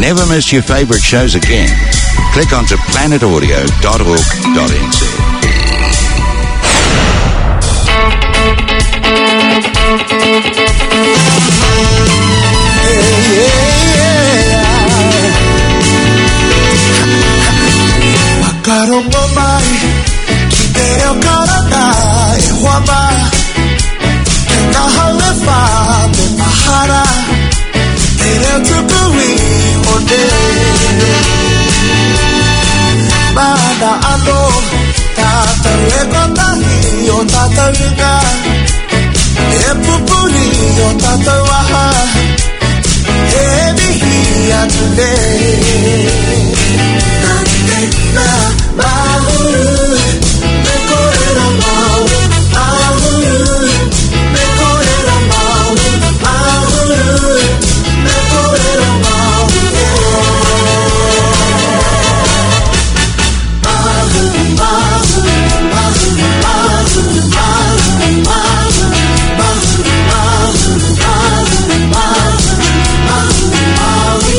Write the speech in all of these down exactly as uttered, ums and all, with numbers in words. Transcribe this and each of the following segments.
Never miss your favorite shows again. Click onto planet audio dot org dot n z. Makarong mai, kideo karata e huama, kahale fa me mahara, kideo tukui ode. Bada ano, tata rekota hiyo tata yuga, e pupuri yo tata waha, e bihiya today. Na mahuru, me korera mau, mahuru, me korera mau, mahuru, me korera mau, mahuru, mahuru, mahuru, mahuru, mahuru, mahuru, mahuru, mahuru, mahuru,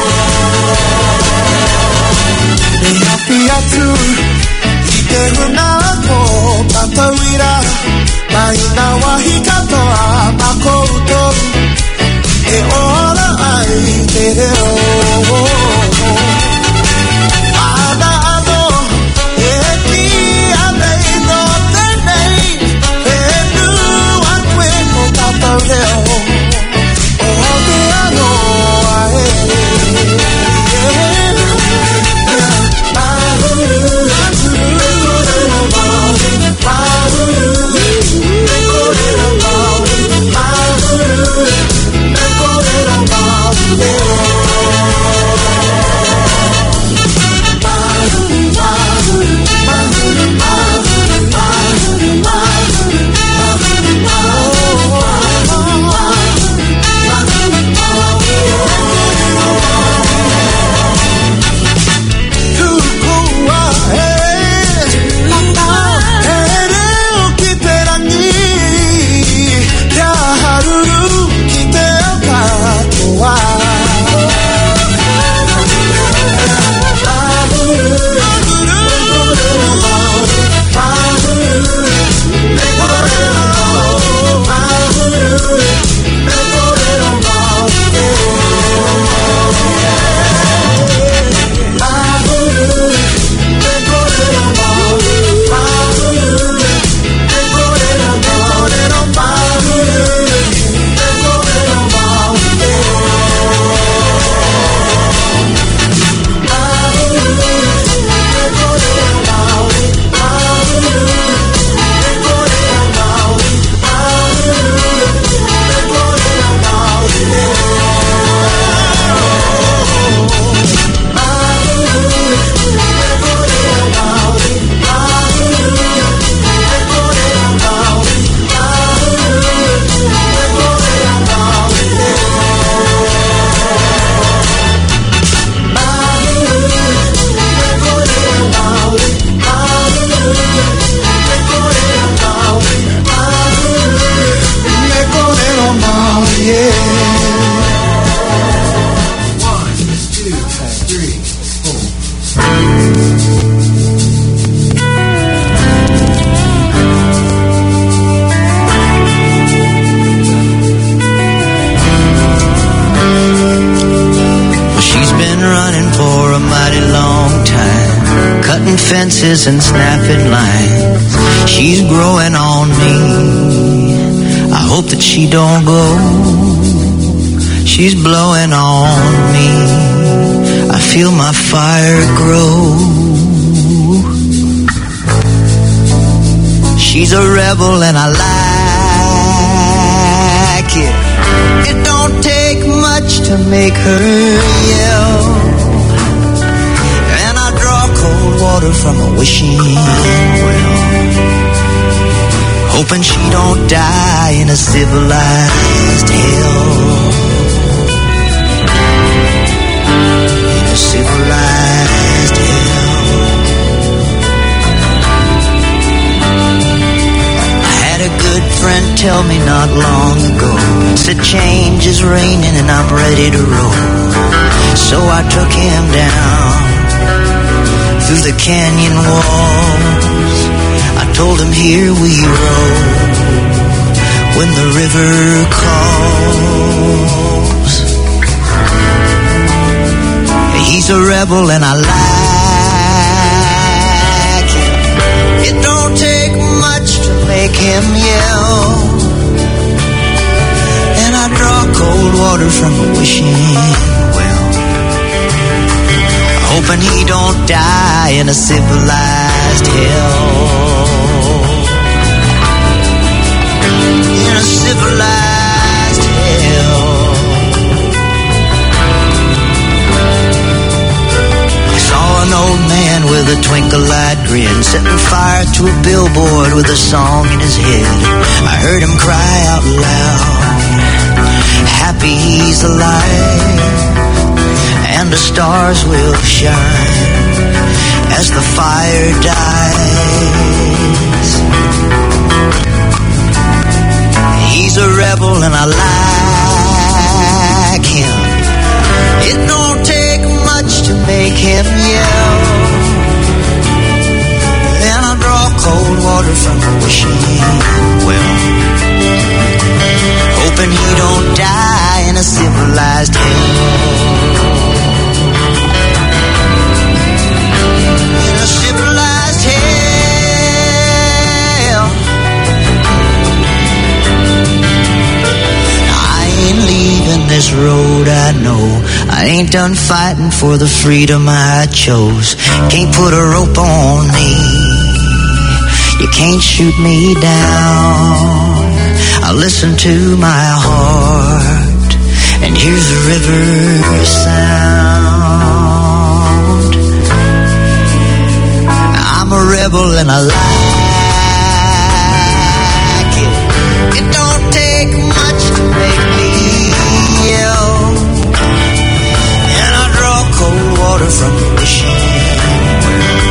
Piatu, iteru nako tatawira, maina wahikato a makouto, e ora ai te reo. Ada ano, e ki anei no tenei, e nu akwe mo tatawreo, o te ano ae. Fences and snapping lines. She's growing on me. I hope that she don't go. She's blowing on me. I feel my fire grow. She's a rebel and I like it. It don't take much to make her yell. Cold water from a wishing well, hoping she don't die in a civilized hell. In a civilized hell. I had a good friend friend tell me not long ago. Said change is raining and I'm ready to roll. So I took him down through the canyon walls. I told him here we roll when the river calls. He's a rebel and I like him. It don't take much to make him yell. And I draw cold water from a wishing well, hoping he don't die in a civilized hell. In a civilized hell. An old man with a twinkle-eyed grin, setting fire to a billboard with a song in his head. I heard him cry out loud, happy he's alive, and the stars will shine as the fire dies. He's a rebel and I like him. It don't take much to make him yell. Then I draw cold water from a wishing well, hoping he don't die in a civilized hell. In a civilized hell. I ain't leaving this road, I know. I ain't done fighting for the freedom I chose. Can't put a rope on me, you can't shoot me down. I listen to my heart, and here's the river sound. I'm a rebel and I like it. It don't take much to make me yell. And I draw cold water from the wishing well,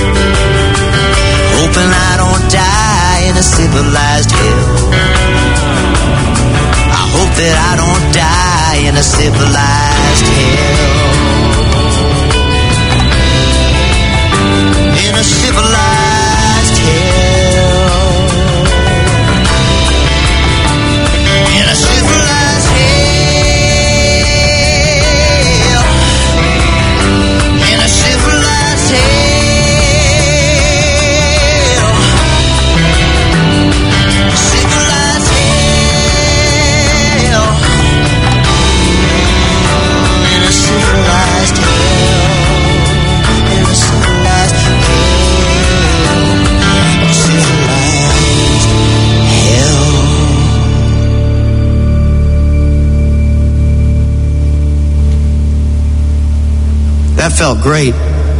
hoping I don't die in a civilized hell. I hope that I don't die in a civilized hell. In a civilized hell. In a civilized hell. In a civilized hell. Civilized hell. In a civilized hell. In a civilized hell. Civilized hell. That felt great.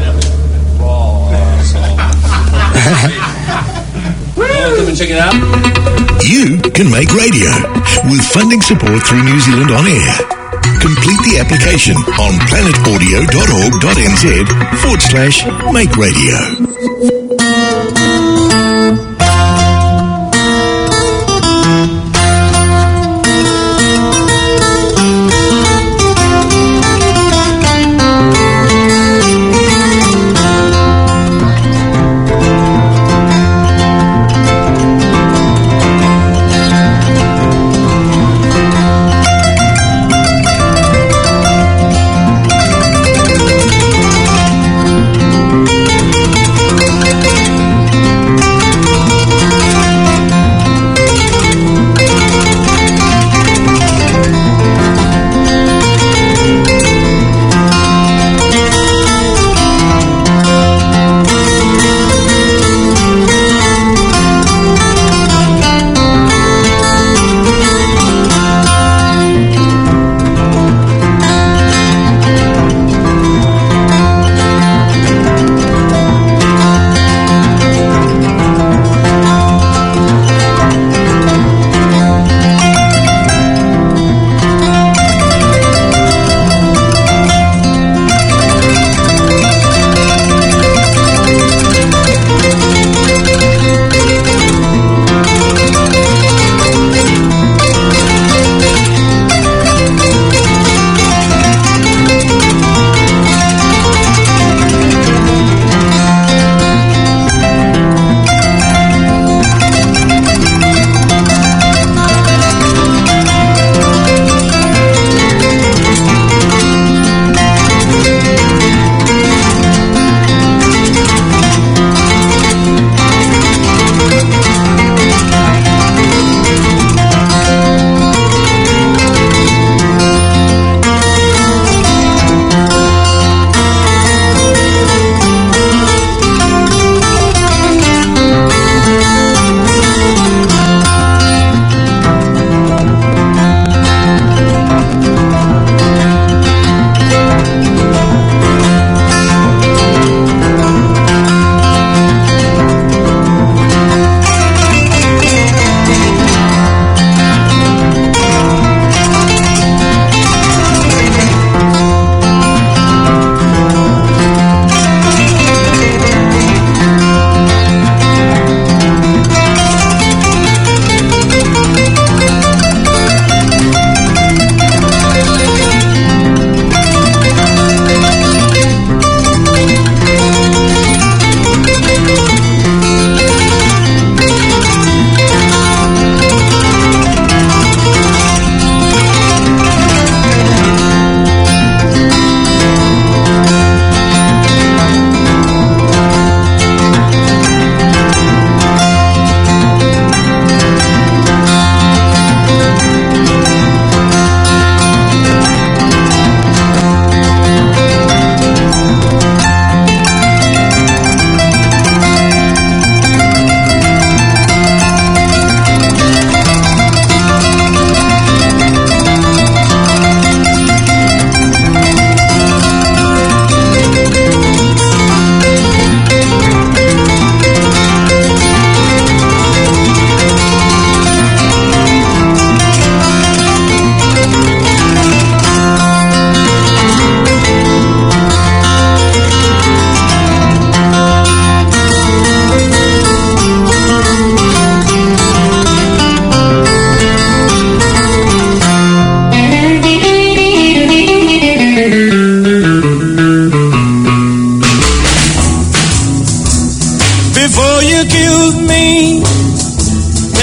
Come and check it out. You can make radio with funding support through New Zealand On Air. Complete the application on planetaudio.org.nz forward slash make radio.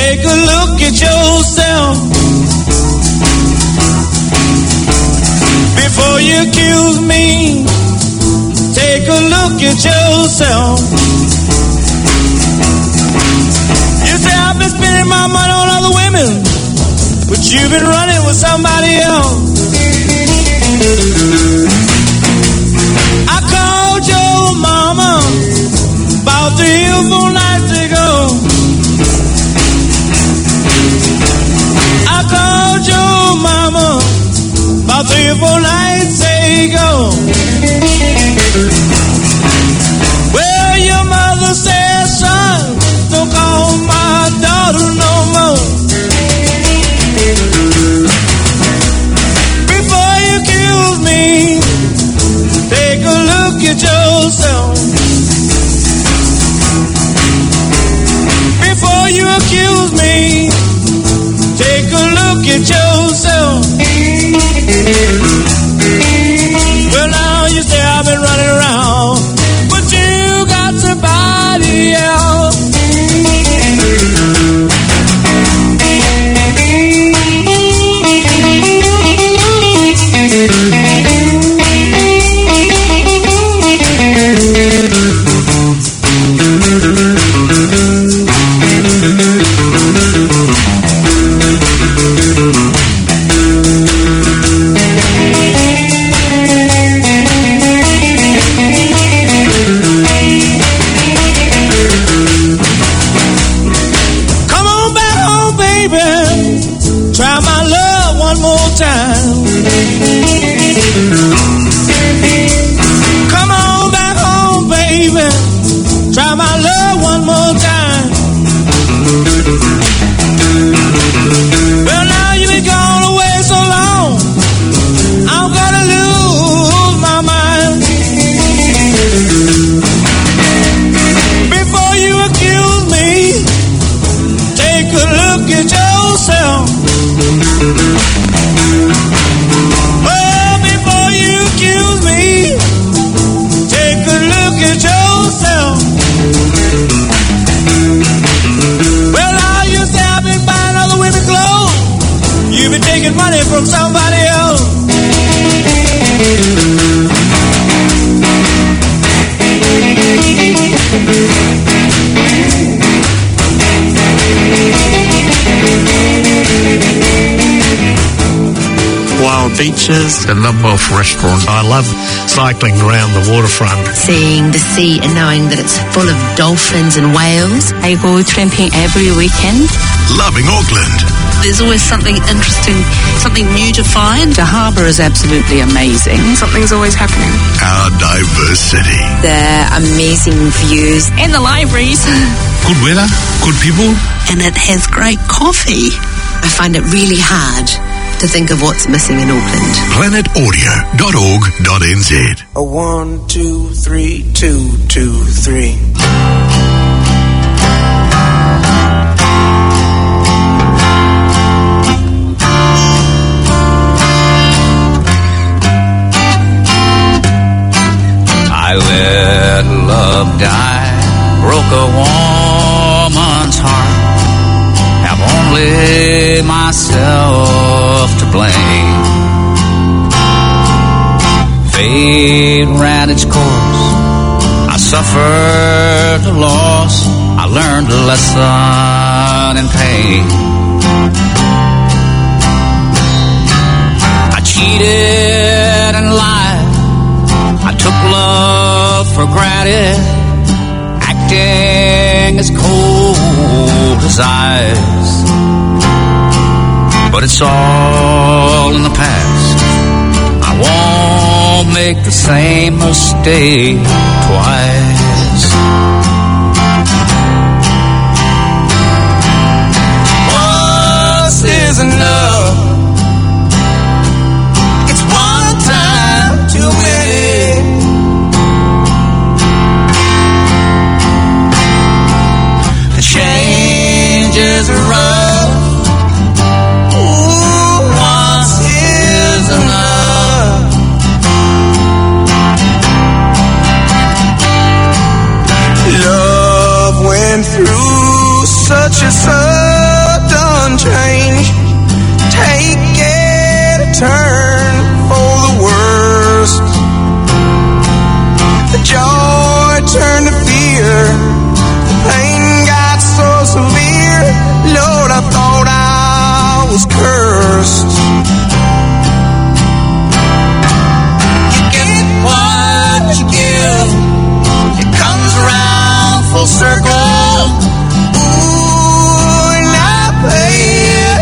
Take a look at yourself before you accuse me. Take a look at yourself. You say I've been spending my money on other women, but you've been running with somebody else. I called your mama about three or four nights ago. I called your mama about three or four nights ago. Well, your mother said, son, don't call my daughter no more. Before you accuse me, take a look at yourself. Before you accuse me, take a look at yourself. Well, now you say I've been running around, but you got somebody else. From somebody else. Wild beaches, a number of restaurants. I love cycling around the waterfront. Seeing the sea and knowing that it's full of dolphins and whales. I go tramping every weekend. Loving Auckland. There's always something interesting, something new to find. The harbour is absolutely amazing. Something's always happening. Our diverse city. The amazing views. And the libraries. Good weather, good people. And it has great coffee. I find it really hard to think of what's missing in Auckland. planet audio dot org dot n z. A one, two, three, two, two, three. I let love die, broke a woman's heart, have only myself to blame. Fate ran its course, I suffered a loss, I learned a lesson in pain. I cheated and lied, I took love for granted, acting as cold as ice. But it's all in the past, I won't make the same mistake twice. Once is enough, it's one time too many. The changes are rough. Ooh, once is enough. change, taking a turn for the worse. The joy turned to fear, the pain got so severe, Lord, I thought I was cursed. You get what you give, it comes around full circle. Ooh, and I pay it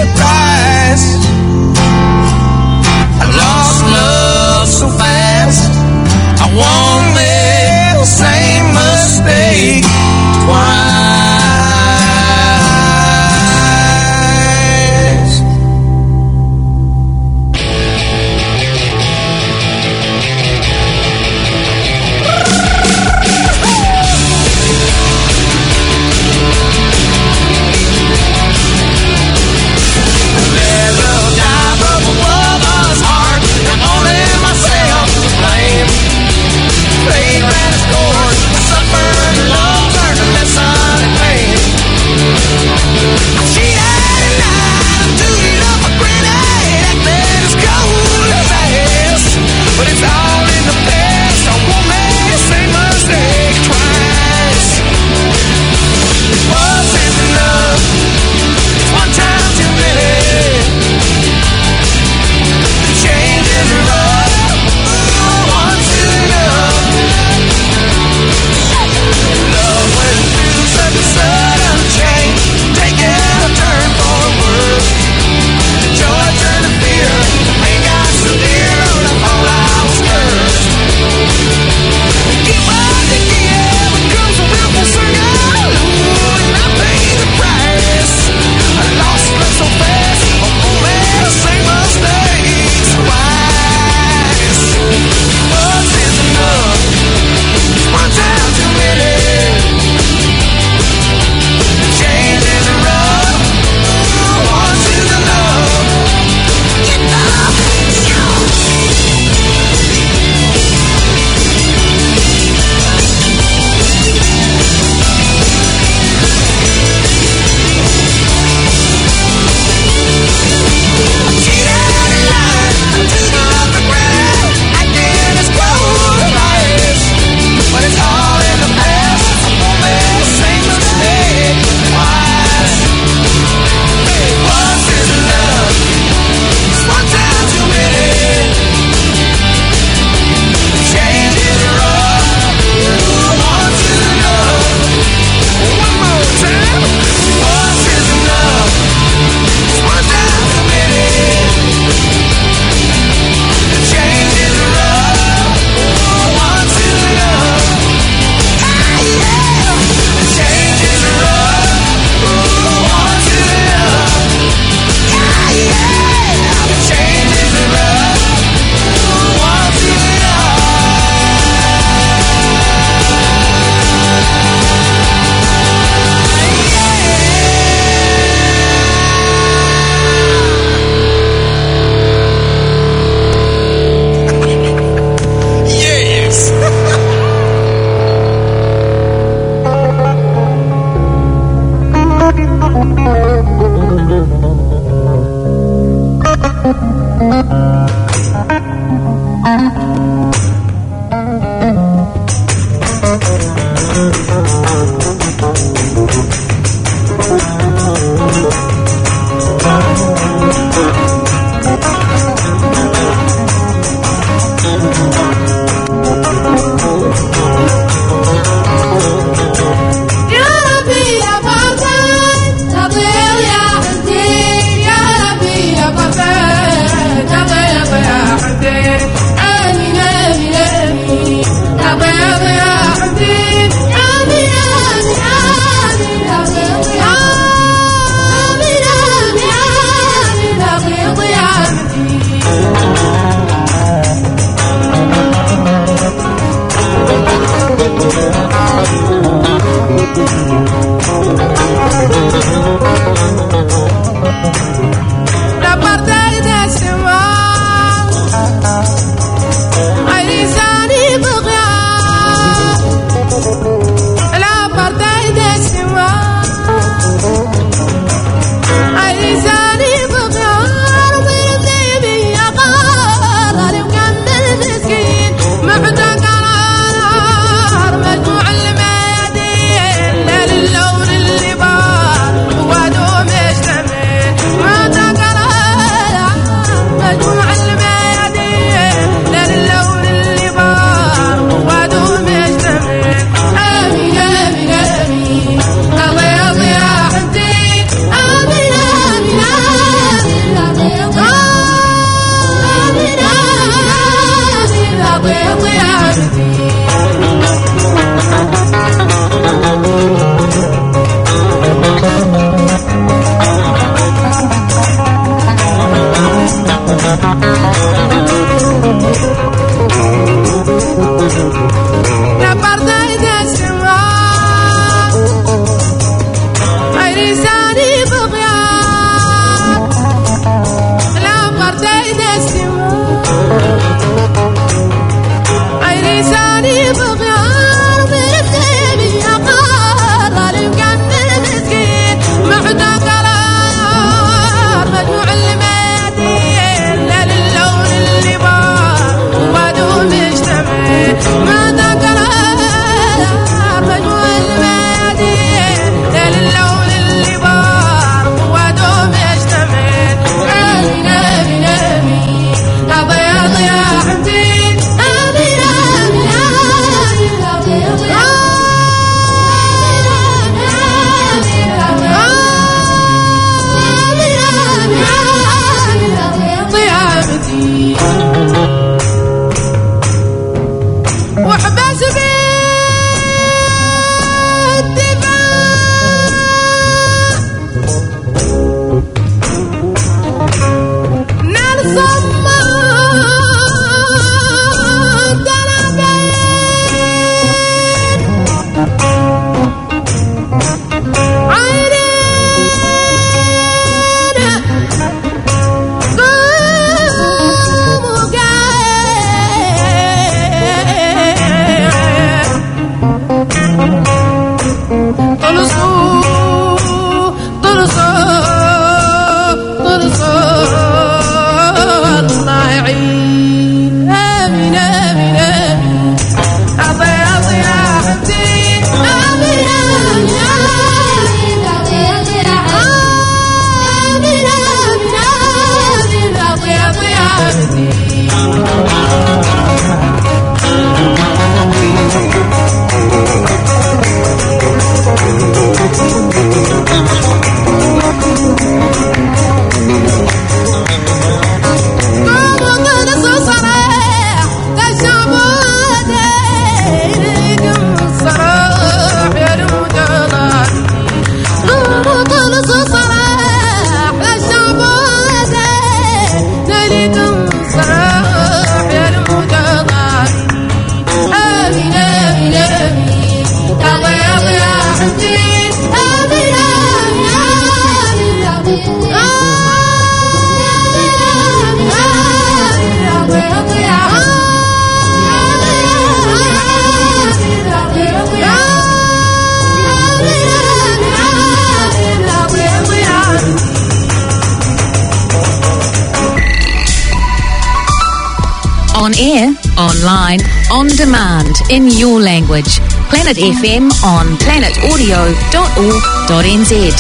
On air, online, on demand, in your language. Planet F M on planet audio dot org dot n z.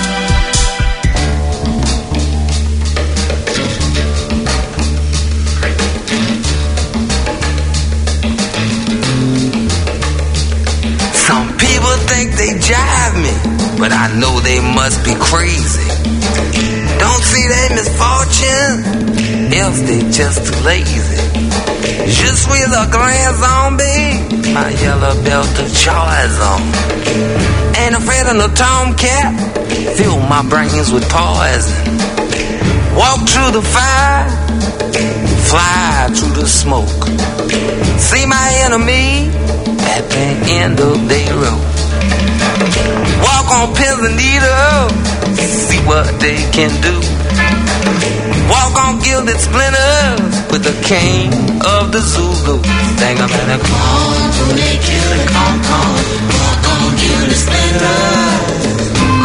Some people think they jive me, but I know they must be crazy. Don't see their misfortune, else they just too lazy. Je suis le grand zombie, my yellow belt of Charizon. Ain't afraid of no tomcat, fill my brains with poison. Walk through the fire, fly through the smoke. See my enemy at the end of their rope. Walk on pins and needles, see what they can do. Walk on gilded splinters with the king of the Zulu. Think I'm gonna come on, to make it a come on. Walk on gilded splinters.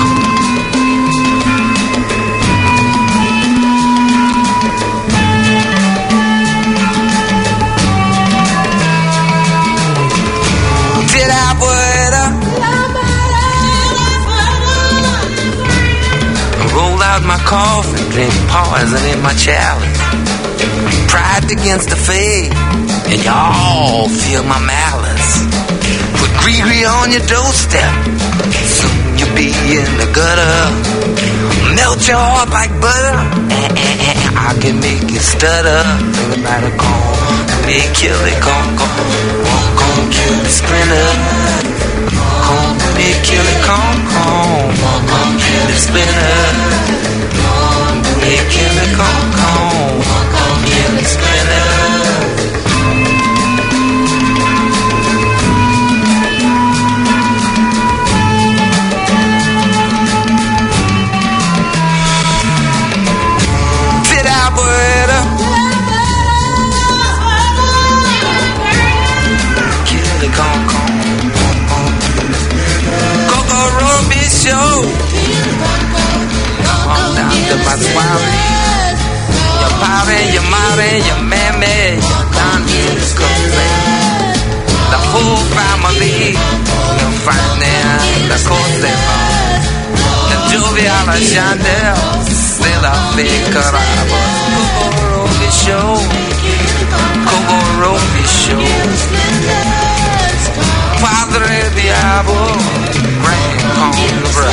Did I put up? Roll out my coffin, drink poison in my chalice. Pride against the faith, and y'all feel my malice. Put Gree-Gree on your doorstep, soon you'll be in the gutter. Melt your heart like butter, and, and, and I can make it stutter. Think about it, come, me kill it, come, come. Come, come, kill the splinter. Come, me kill it, come, come. Come, come, kill the splinter. Come, me kill it, come, come. Come, come, kill the splinter. Coco Roby Show. that's why your party, your mommy, your mammy, your auntie, your cousin, the whole family, the finance, the course, the jovial Chandel, still a big carabas, Kobo Show, Kobo Show, Padre Diablo, Grand Congress.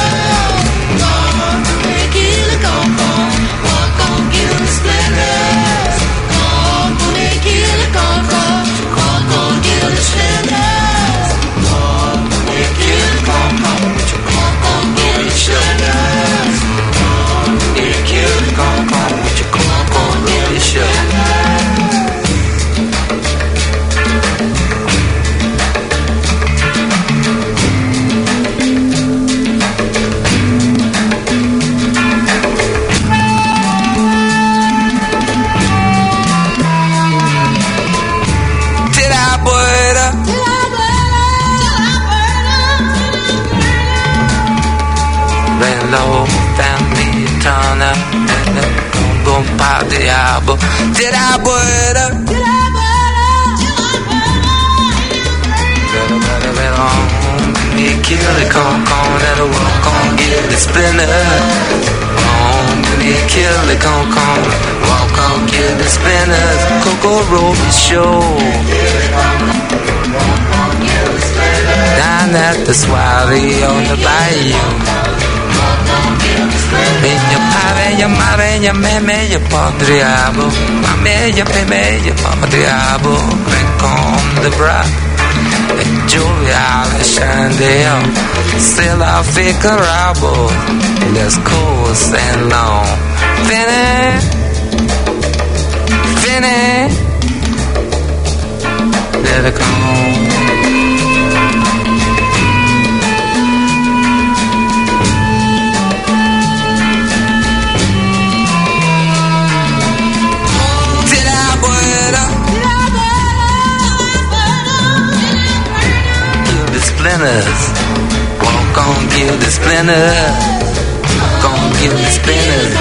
Diabo, did I put up? Did I put up? Me kill the con con that'll walk on, get the splinter. On me kill the con con, walk on, get the spinners. Coco Roby Show. Down at the soiree on the bayou. Your padre, your madre, your meme, your padre diabo, mame, your peme, your mama diabo, drink on the bra, jovial chandel, still I figure rabo, let's course and long, finny, finny, let it come. Splinters, walk on, kill the splinters. Walk on, kill the splinters.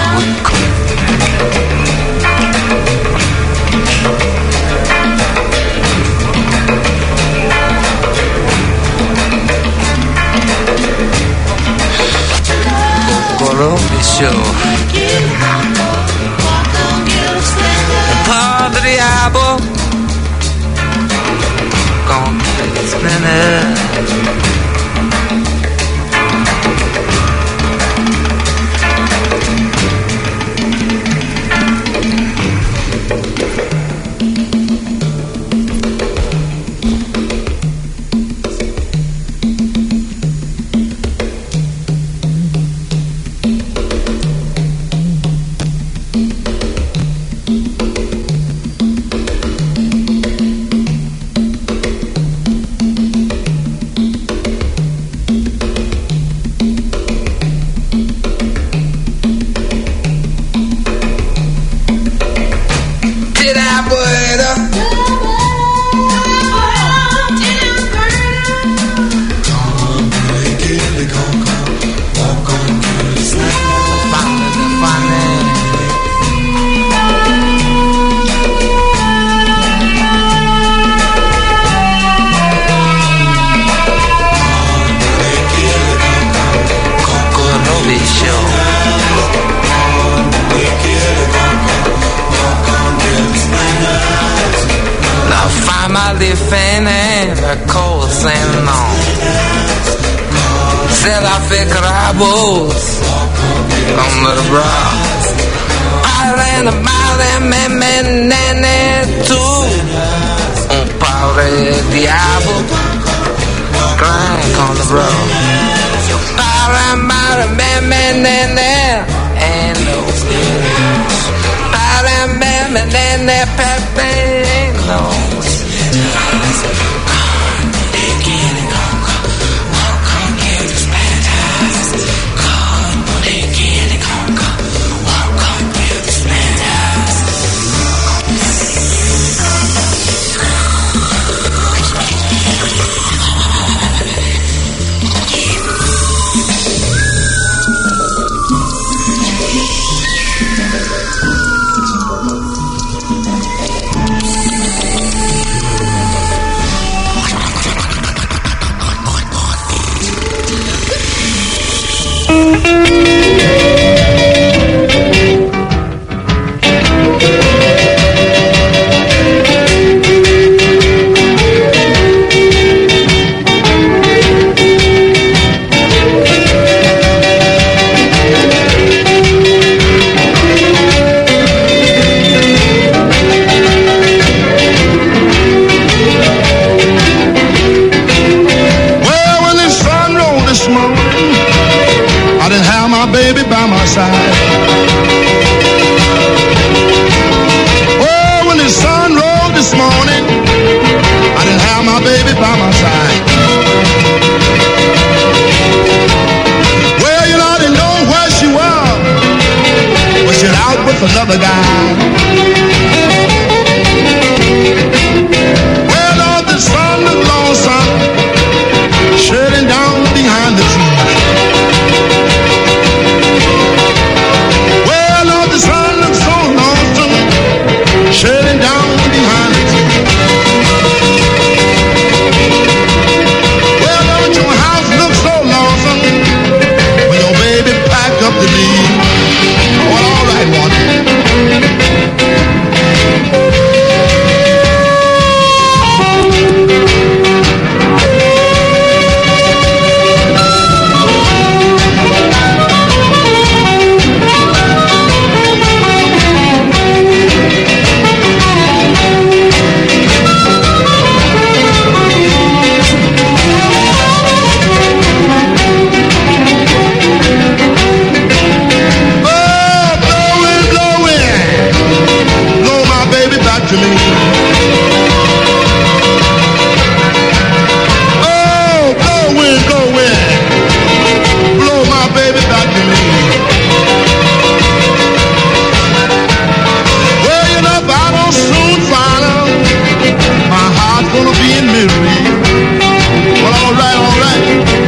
Coco Show. Padre Diabo. Walk on, kill the splinters. by my side. Oh, when the sun rose this morning, I didn't have my baby by my side. Well, you know, I didn't know where she was, but she's out with another guy. Well, Lord, the sun looked lonesome, shutting down behind the trees. Well, Lord, the sun looked so lonesome, shutting down behind the trees. Well, Lord, your house looks so lonesome when your baby packed up to leave. Well, all right, Walter. To me. Oh, blow wind, blow wind, blow my baby back to me. Well, you know, if I don't soon find her, my heart's gonna be in misery. Well, all right, all right.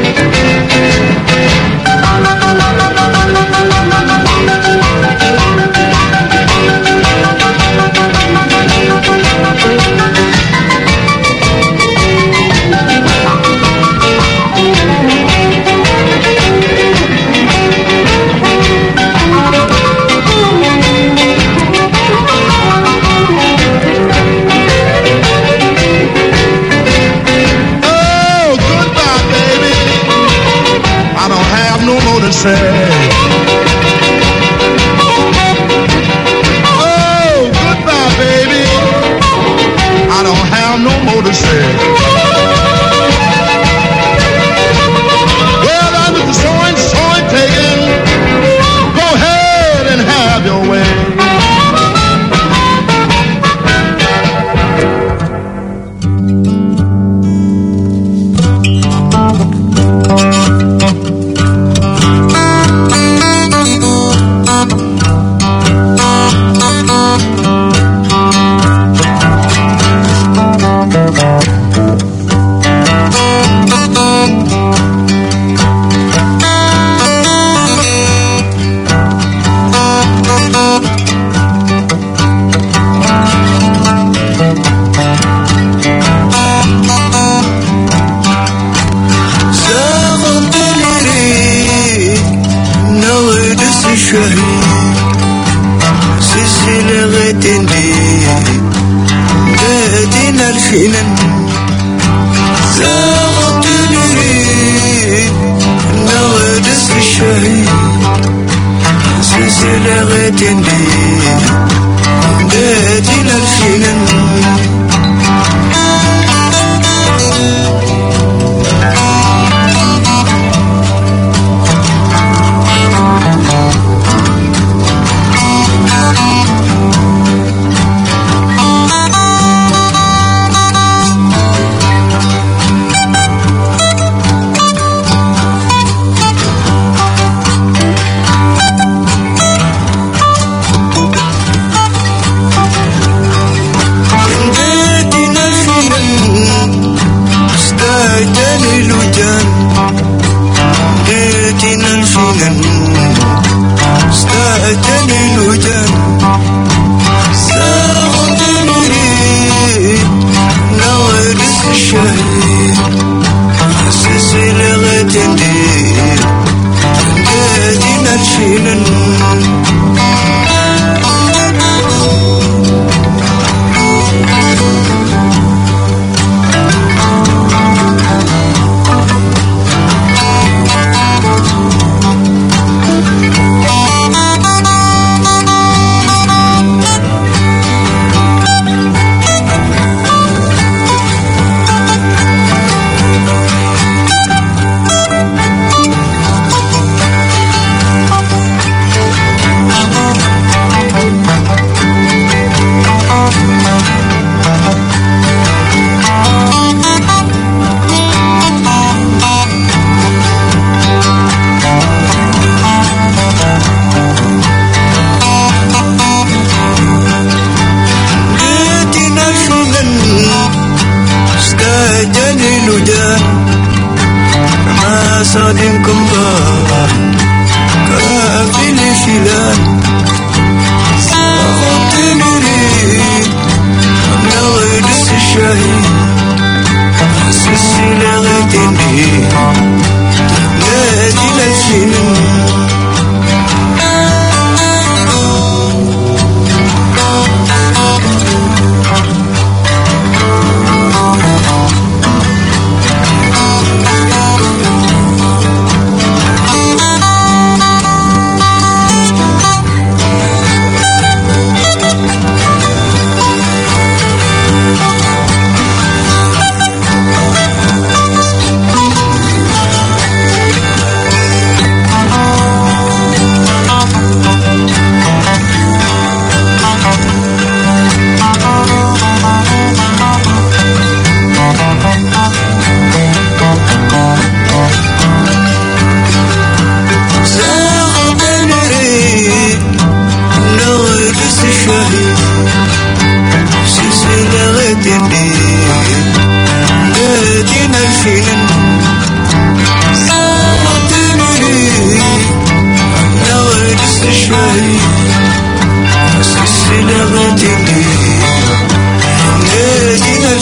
Say, oh, goodbye, baby. I don't have no more to say. Well, that was the sewing, sewing taken. Go ahead and have your way.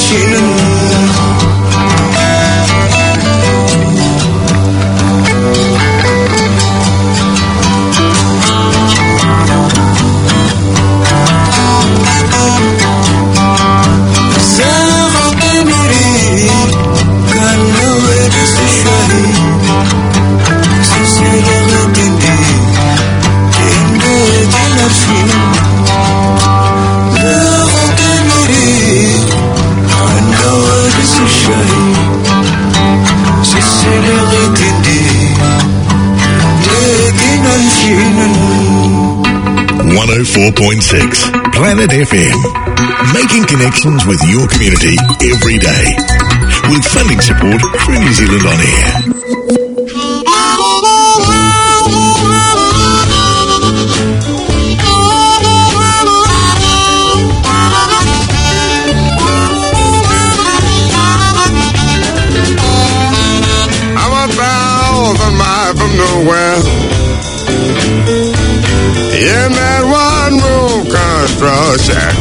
one oh four point six Planet F M. Making connections with your community every day. With funding support through New Zealand On Air. Nowhere in that one room construction.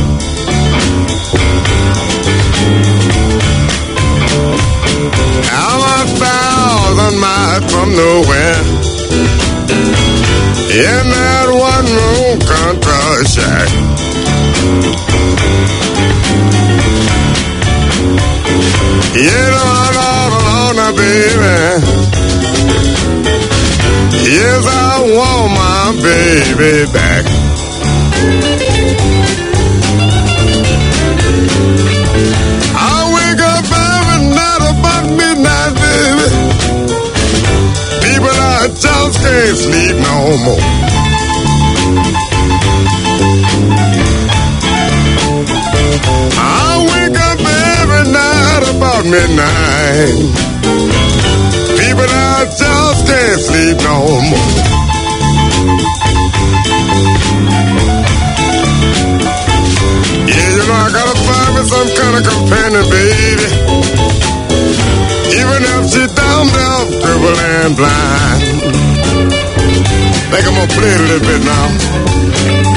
I'm a thousand miles from nowhere in that one room construction. You know I'm all alone now, baby. Yes, I want my baby back. I wake up every night about midnight, baby. People I just can't sleep no more. I wake up every night about midnight. People I just can't sleep no more. Yeah, you know I gotta find me some kind of companion, baby. Even if she down, down, crippled and blind. Think I'm gonna play it a little bit now.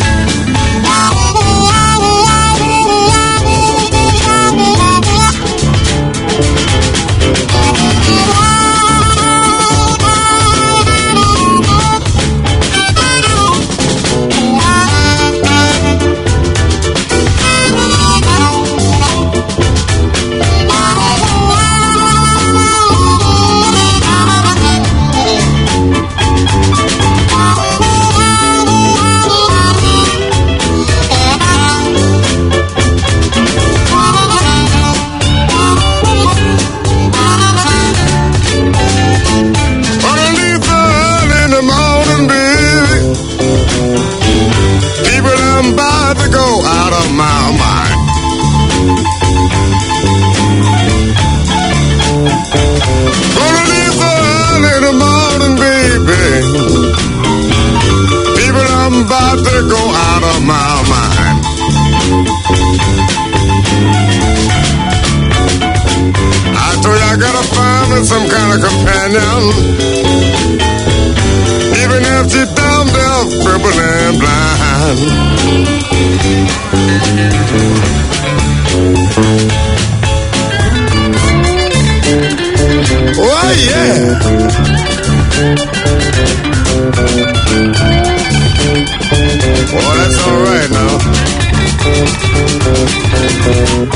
Go out of my mind. I told you I gotta find me some kind of companion. Even if she's down, down, crippled and blind. Oh yeah. Well, that's all right now.